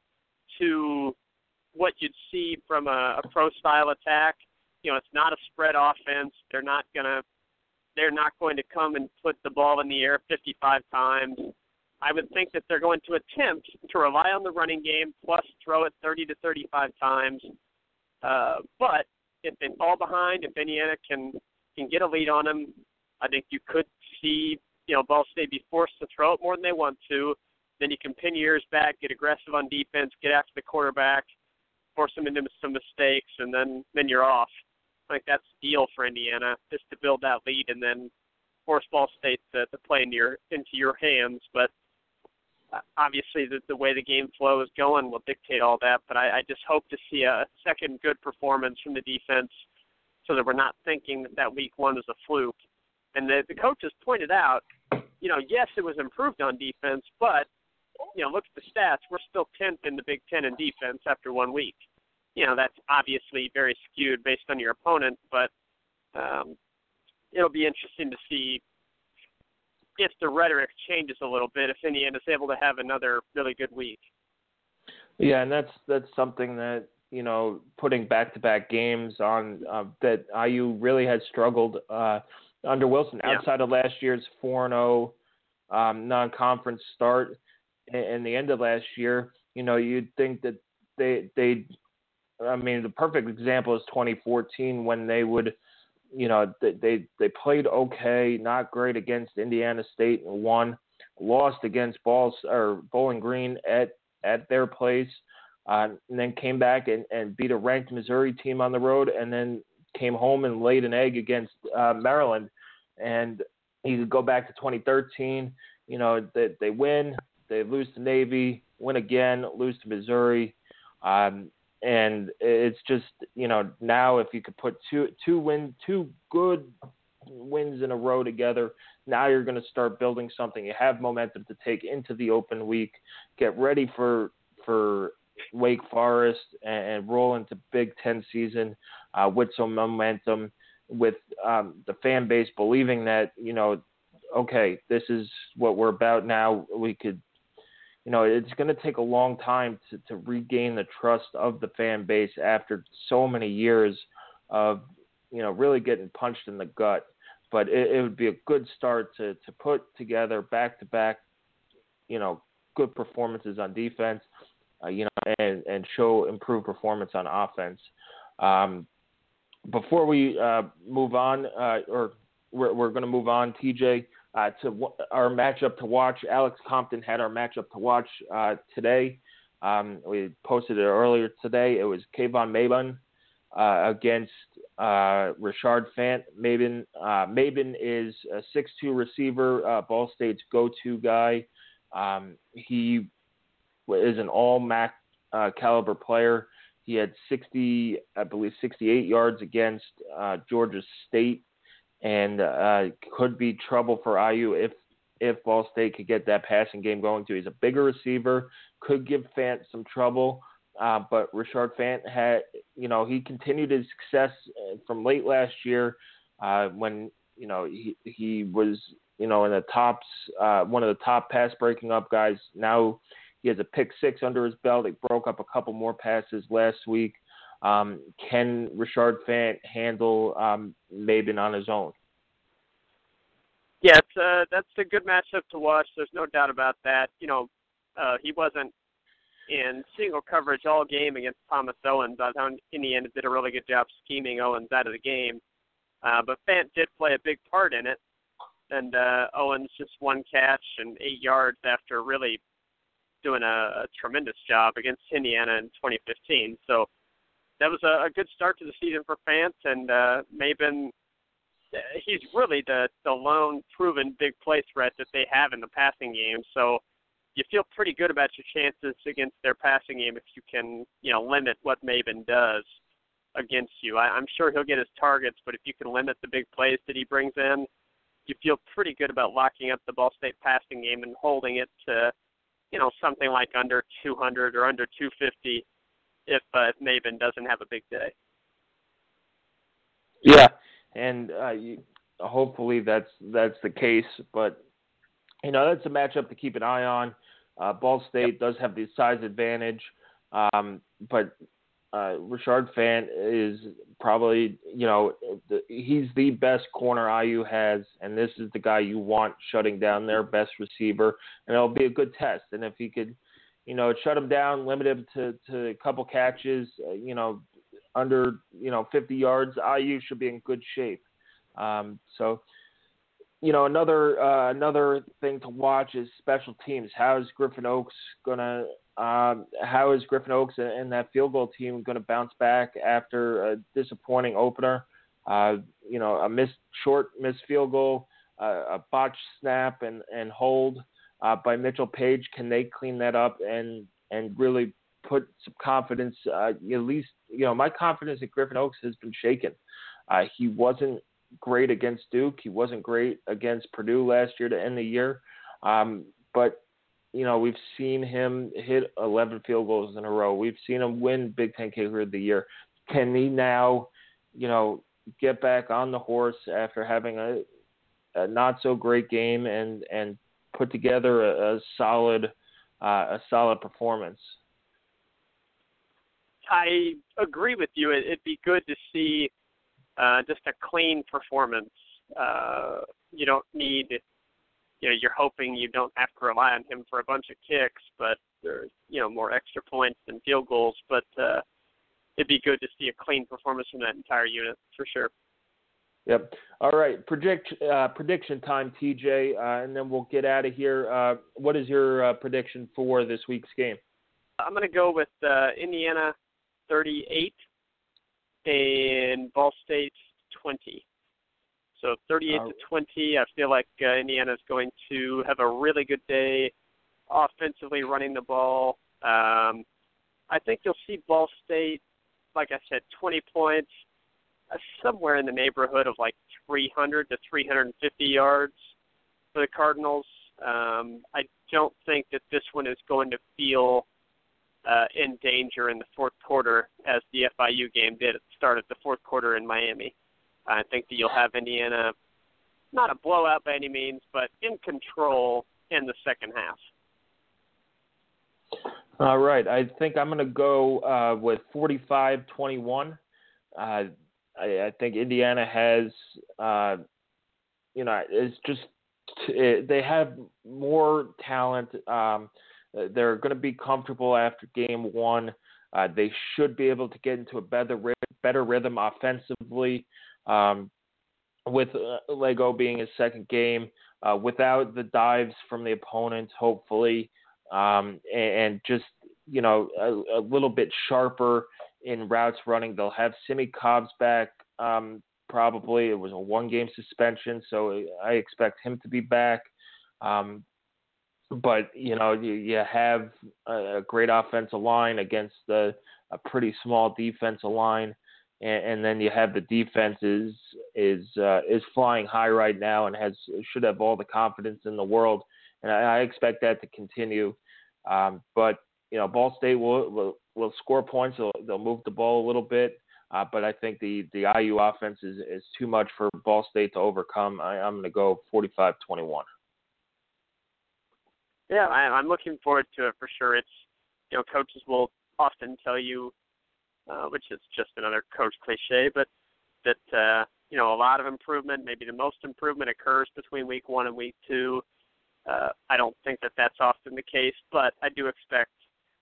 [SPEAKER 4] to what you'd see from a, a pro-style attack. You know, it's not a spread offense. They're not going to They're not going to come and put the ball in the air fifty-five times. I would think that they're going to attempt to rely on the running game plus throw it thirty to thirty-five times. Uh, but if they fall behind, if Indiana can can get a lead on them, I think you could see, you know, Ball State be forced to throw it more than they want to. Then you can pin your ears back, get aggressive on defense, get after the quarterback, force them into some mistakes, and then, then you're off. I think that's the deal for Indiana, just to build that lead and then force Ball State to, to play into your, into your hands. But uh, obviously the, the way the game flow is going will dictate all that. But I, I just hope to see a second good performance from the defense so that we're not thinking that that week one was a fluke. And the, the coaches pointed out, you know, yes, it was improved on defense, but, you know, look at the stats. We're still tenth in the Big Ten in defense after one week. You know, that's obviously very skewed based on your opponent, but um, it'll be interesting to see if the rhetoric changes a little bit, if Indiana's able to have another really good week.
[SPEAKER 3] Yeah, and that's that's something that, you know, putting back-to-back games on uh, that I U really has struggled uh, under Wilson
[SPEAKER 4] yeah.
[SPEAKER 3] outside of last year's four and oh um, non-conference start and the end of last year. You know, you'd think that they they I mean, the perfect example is twenty fourteen when they would, you know, they they, they played okay, not great against Indiana State and won, lost against Balls or Bowling Green at at their place, uh, and then came back and, and beat a ranked Missouri team on the road, and then came home and laid an egg against uh, Maryland. And you could go back to twenty thirteen, you know, they, they win, they lose to Navy, win again, lose to Missouri. Um, and it's just, you know, now if you could put two, two win, two good wins in a row together, now you're going to start building something. You have momentum to take into the open week, get ready for, for Wake Forest and, and roll into Big Ten season uh, with some momentum, with um, the fan base believing that, you know, okay, this is what we're about now. We could, you know, it's going to take a long time to, to regain the trust of the fan base after so many years of, you know, really getting punched in the gut. But it, it would be a good start to, to put together back-to-back, you know, good performances on defense, uh, you know, and, and show improved performance on offense. Um, before we uh, move on, uh, or we're, we're going to move on, T J, Uh, to w- our matchup to watch. Alex Compton had our matchup to watch uh, today. Um, we posted it earlier today. It was Kayvon Mabin uh, against uh, Rashard Fant. Mabin, uh, Mabin is a six two receiver, uh, Ball State's go-to guy. Um, he is an all M A C uh, caliber player. He had sixty, I believe, sixty-eight yards against uh, Georgia State, and uh, could be trouble for I U if if Ball State could get that passing game going too. He's a bigger receiver, could give Fant some trouble, uh, but Richard Fant had, you know, he continued his success from late last year uh, when, you know, he he was, you know, in the tops, uh, one of the top pass breaking up guys. Now he has a pick six under his belt. He broke up a couple more passes last week. Um, can Richard Fant handle um, Maben on his own?
[SPEAKER 4] Yeah, it's, uh, that's a good matchup to watch. There's no doubt about that. You know, uh, he wasn't in single coverage all game against Thomas Owens. I found Indiana did a really good job scheming Owens out of the game. Uh, but Fant did play a big part in it. And uh, Owens just one catch and eight yards after really doing a, a tremendous job against Indiana in twenty fifteen. So that was a, a good start to the season for Fant. And uh, Maben, he's really the, the lone proven big play threat that they have in the passing game. So you feel pretty good about your chances against their passing game if you can, you know, limit what Maben does against you. I, I'm sure he'll get his targets, but if you can limit the big plays that he brings in, you feel pretty good about locking up the Ball State passing game and holding it to, you know, something like under two hundred or under two fifty if, uh, if Maben doesn't have a big day.
[SPEAKER 3] Yeah. And uh, you, hopefully that's that's the case. But, you know, that's a matchup to keep an eye on. Uh, Ball State yep. does have the size advantage. Um, but uh, Richard Fant is probably, you know, the, he's the best corner I U has. And this is the guy you want shutting down their best receiver. And it'll be a good test. And if he could, you know, shut him down, limit him to, to a couple catches, uh, you know, under, you know, fifty yards, I U should be in good shape. Um, so, you know, another uh, another thing to watch is special teams. How is Griffin Oaks gonna? Um, how is Griffin Oaks and that field goal team going to bounce back after a disappointing opener? Uh, you know, a missed short missed field goal, uh, a botched snap and and hold uh, by Mitchell Page. Can they clean that up and and really put some confidence, uh, at least, you know, my confidence at Griffin Oaks has been shaken. Uh, he wasn't great against Duke. He wasn't great against Purdue last year to end the year. Um, but, you know, we've seen him hit eleven field goals in a row. We've seen him win Big Ten Kicker of the Year. Can he now, you know, get back on the horse after having a, a not so great game and, and put together a, a solid, uh, a solid performance?
[SPEAKER 4] I agree with you. It'd be good to see uh, just a clean performance. Uh, you don't need, you know, you're hoping you don't have to rely on him for a bunch of kicks, but there's, you know, more extra points than field goals. But uh, it'd be good to see a clean performance from that entire unit for sure.
[SPEAKER 3] Yep. All right. Predict, uh, prediction time, T J, uh, and then we'll get out of here. Uh, what is your uh, prediction for this week's game?
[SPEAKER 4] I'm going to go with uh, Indiana thirty-eight and Ball State twenty. So thirty-eight to twenty. I feel like uh, Indiana is going to have a really good day offensively running the ball. Um, I think you'll see Ball State, like I said, twenty points, uh, somewhere in the neighborhood of like three hundred to three hundred fifty yards for the Cardinals. Um, I don't think that this one is going to feel Uh, in danger in the fourth quarter as the F I U game did at the start of the fourth quarter in Miami. I think that you'll have Indiana, not a blowout by any means, but in control in the second half.
[SPEAKER 3] All right. I think I'm going to go uh, with forty-five twenty-one. Uh, I, I think Indiana has, uh, you know, it's just, it, they have more talent. Um, They're going to be comfortable after game one. Uh, they should be able to get into a better better rhythm offensively um, with uh, Lego being his second game, uh, without the dives from the opponent, hopefully, um, and, and just, you know, a, a little bit sharper in routes running. They'll have Simi Cobbs back um, probably. It was a one-game suspension, so I expect him to be back. Um, but, you know, you, you have a great offensive line against a, a pretty small defensive line. And, and then you have the defense is, is, uh, is flying high right now and has should have all the confidence in the world. And I, I expect that to continue. Um, but, you know, Ball State will, will, will score points. They'll, they'll move the ball a little bit. Uh, but I think the, the I U offense is, is too much for Ball State to overcome. I, I'm going to go forty-five twenty-one.
[SPEAKER 4] Yeah, I, I'm looking forward to it for sure. It's, you know, coaches will often tell you, uh, which is just another coach cliche, but that, uh, you know, a lot of improvement, maybe the most improvement occurs between week one and week two. Uh, I don't think that that's often the case, but I do expect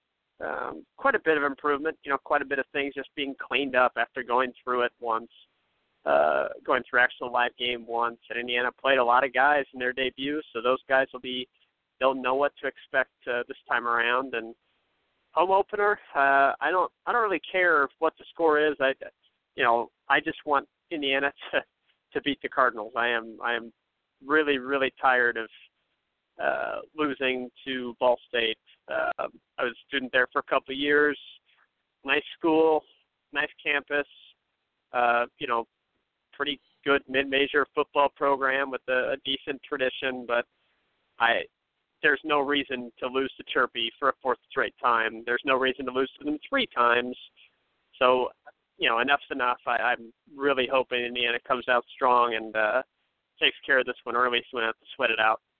[SPEAKER 4] um, quite a bit of improvement, you know, quite a bit of things just being cleaned up after going through it once, uh, going through actual live game once. And Indiana played a lot of guys in their debut, so those guys will be, they'll know what to expect uh, this time around. And home opener, uh, I don't, I don't really care what the score is. I, you know, I just want Indiana to, to beat the Cardinals. I am, I am really, really tired of uh, losing to Ball State. Uh, I was a student there for a couple of years. Nice school, nice campus. Uh, you know, pretty good mid-major football program with a, a decent tradition, but I. There's no reason to lose to Chirpy for a fourth straight time. There's no reason to lose to them three times. So, you know, enough's enough. I, I'm really hoping Indiana comes out strong and uh, takes care of this one early so we don't have to sweat it out.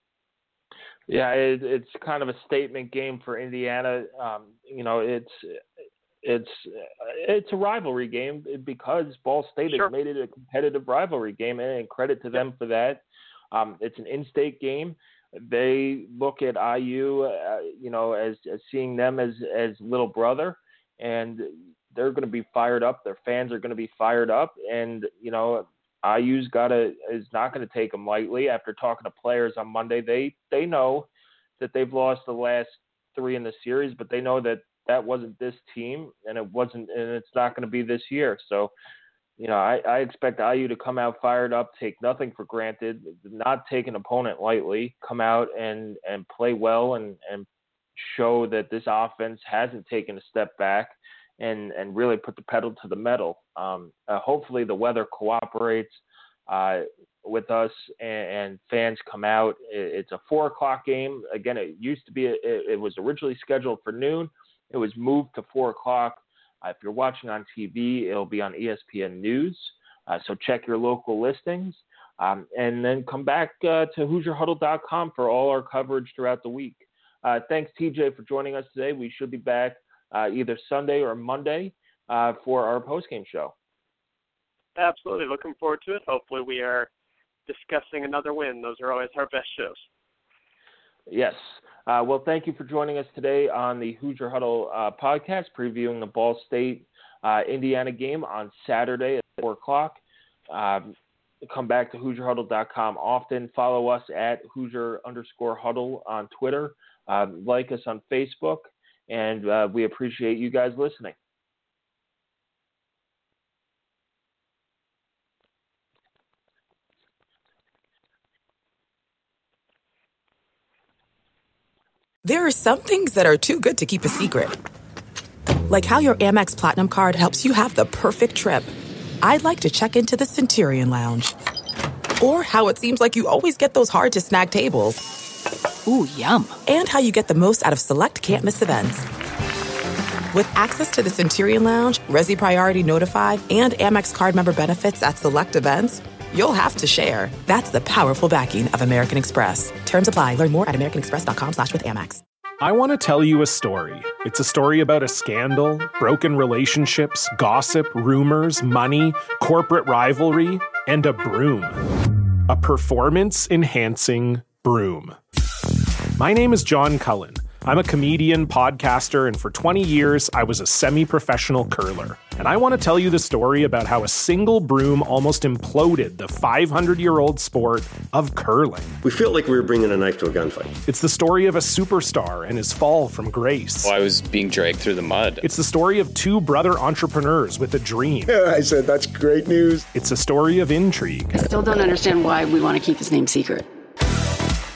[SPEAKER 3] Yeah, it, it's kind of a statement game for Indiana. Um, you know, it's it's it's a rivalry game because Ball State sure. has made it a competitive rivalry game, and credit to them for that. Um, it's an in-state game. They look at I U, uh, you know, as, as seeing them as, as little brother, and they're going to be fired up. Their fans are going to be fired up, and you know, I U's got to is not going to take them lightly. After talking to players on Monday, they they know that they've lost the last three in the series, but they know that that wasn't this team, and it wasn't, and it's not going to be this year. So. You know, I, I expect I U to come out fired up, take nothing for granted, not take an opponent lightly, come out and, and play well and, and show that this offense hasn't taken a step back and, and really put the pedal to the metal. Um, uh, hopefully the weather cooperates uh, with us and, and fans come out. It, it's a four o'clock game. Again, it used to be, a, it, it was originally scheduled for noon. It was moved to four o'clock. Uh, if you're watching on T V, it'll be on E S P N News. Uh, so check your local listings. Um, and then come back uh, to Hoosier Huddle dot com for all our coverage throughout the week. Uh, thanks, T J, for joining us today. We should be back uh, either Sunday or Monday uh, for our postgame show.
[SPEAKER 4] Absolutely. Looking forward to it. Hopefully we are discussing another win. Those are always our best shows.
[SPEAKER 3] Yes. Uh, well, thank you for joining us today on the Hoosier Huddle uh, podcast, previewing the Ball State uh, Indiana game on Saturday at four o'clock. Um, come back to Hoosier Huddle dot com often. Follow us at Hoosier underscore Huddle on Twitter. Uh, like us on Facebook. And uh, we appreciate you guys listening.
[SPEAKER 5] There are some things that are too good to keep a secret. Like how your Amex Platinum card helps you have the perfect trip. I'd like to check into the Centurion Lounge. Or how it seems like you always get those hard-to-snag tables.
[SPEAKER 6] Ooh, yum.
[SPEAKER 5] And how you get the most out of select can't-miss events. With access to the Centurion Lounge, Resi Priority Notified, and Amex card member benefits at select events, you'll have to share. That's the powerful backing of American Express. Terms apply. Learn more at americanexpress.com slash with Amex.
[SPEAKER 7] I want to tell you a story. It's a story about a scandal, broken relationships, gossip, rumors, money, corporate rivalry, and a broom. A performance-enhancing broom. My name is John Cullen. I'm a comedian, podcaster, and for twenty years, I was a semi-professional curler. And I want to tell you the story about how a single broom almost imploded the five hundred year old sport of curling.
[SPEAKER 8] We felt like we were bringing a knife to a gunfight.
[SPEAKER 7] It's the story of a superstar and his fall from grace.
[SPEAKER 9] Well, I was being dragged through the mud.
[SPEAKER 7] It's the story of two brother entrepreneurs with a dream.
[SPEAKER 10] Yeah, I said, that's great news.
[SPEAKER 7] It's a story of intrigue.
[SPEAKER 6] I still don't understand why we want to keep his name secret.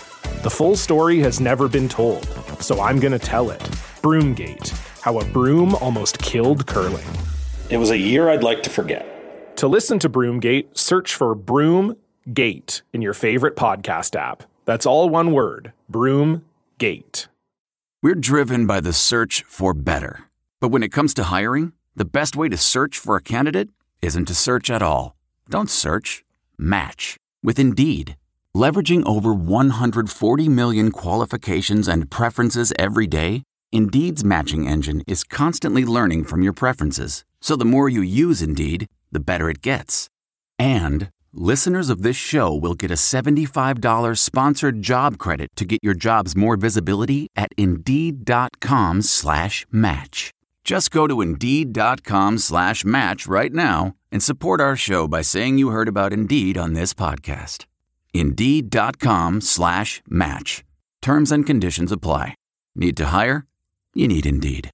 [SPEAKER 7] The full story has never been told, so I'm going to tell it. Broomgate, how a broom almost killed curling.
[SPEAKER 6] It was a year I'd like to forget.
[SPEAKER 7] To listen to Broomgate, search for Broomgate in your favorite podcast app. That's all one word, Broomgate.
[SPEAKER 11] We're driven by the search for better. But when it comes to hiring, the best way to search for a candidate isn't to search at all. Don't search, match with Indeed. Leveraging over one hundred forty million qualifications and preferences every day, Indeed's matching engine is constantly learning from your preferences. So the more you use Indeed, the better it gets. And listeners of this show will get a seventy-five dollars sponsored job credit to get your jobs more visibility at Indeed.com slash match. Just go to Indeed.com slash match right now and support our show by saying you heard about Indeed on this podcast. Indeed.com slash match. Terms and conditions apply. Need to hire? You need Indeed.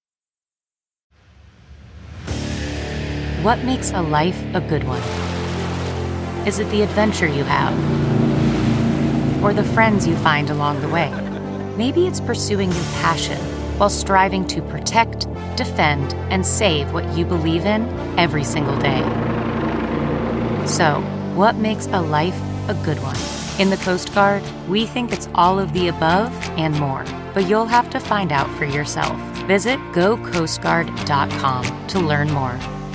[SPEAKER 12] What makes a life a good one? Is it the adventure you have? Or the friends you find along the way? Maybe it's pursuing your passion while striving to protect, defend, and save what you believe in every single day. So, what makes a life a good one? In the Coast Guard, we think it's all of the above and more, but you'll have to find out for yourself. Visit go coast guard dot com to learn more.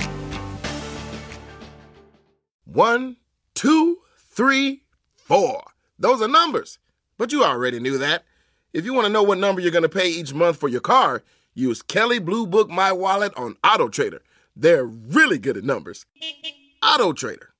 [SPEAKER 13] One, two, three, four. Those are numbers, but you already knew that. If you want to know what number you're going to pay each month for your car, use Kelley Blue Book My Wallet on AutoTrader. They're really good at numbers. AutoTrader.